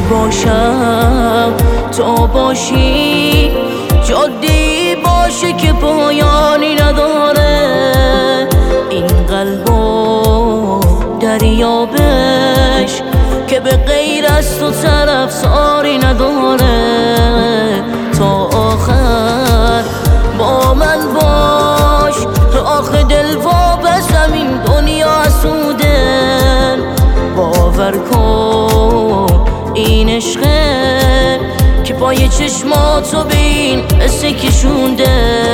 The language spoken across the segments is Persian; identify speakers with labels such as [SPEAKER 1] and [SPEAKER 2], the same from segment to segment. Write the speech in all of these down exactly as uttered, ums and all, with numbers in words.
[SPEAKER 1] باشم تو باشی، جادی باشه که پایانی نداره. این قلب و دریابش که به غیر از تو طرفداری نداره. تا آخر با من باش، آخه دل وابستم این دنیا اسودن. باور کن این عشقه که پای چشماتو به این قصه کشونده.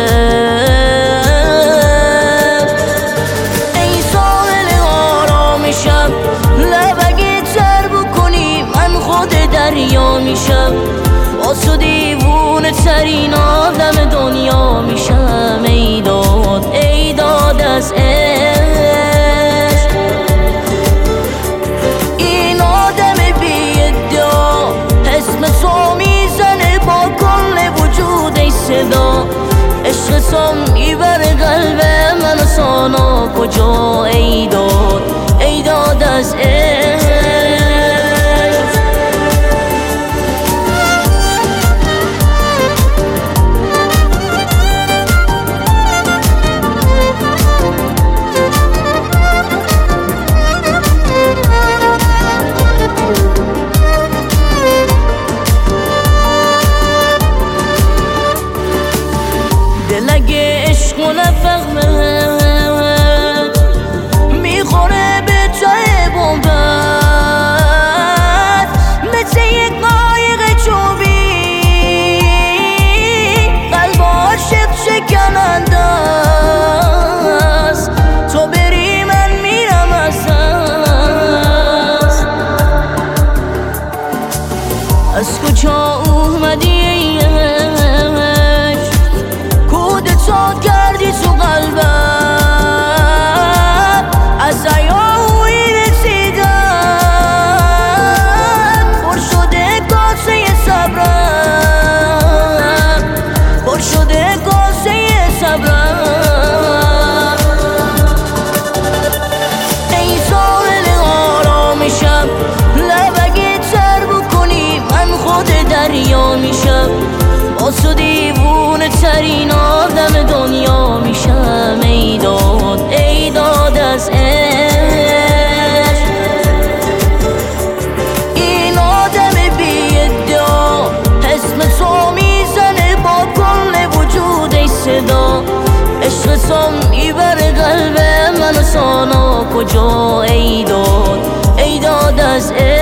[SPEAKER 1] ای ساحل آرامشم، لبگه تر بکنی من خود دریا میشم. واسه دیوونه ترین آدم دنیا میشم. ای داد ای داد از عشق، این آدم بی ادعا اسم تو میزنه با کل وجود. ای صدا عشق تو میبره قلب من سانا کجا. ای داد ای داد از عشق. دل اگه عشق و نفهمه میخوره به جای بومبت، مثل یک قایق چوبی قلب عاشق شکننده است. تو بری من میرم از دست. از کجا اومدی تا کردی تو قلبم، از ایاهوی رسیدم. پر شده کاسه صبرم، پر شده کاسه صبرم. ای ساحل آرامشم، لبگه تر بکنی من خود دریا میشم. واسه دیوونه ترین آدم دنیا میشم. ای داد ای داد از عشق، این آدم بی ادعا اسم تو میزنه با کل وجود. ای صدا عشق تو میبره قلب من سانا کجا. ای داد ای داد از عشق.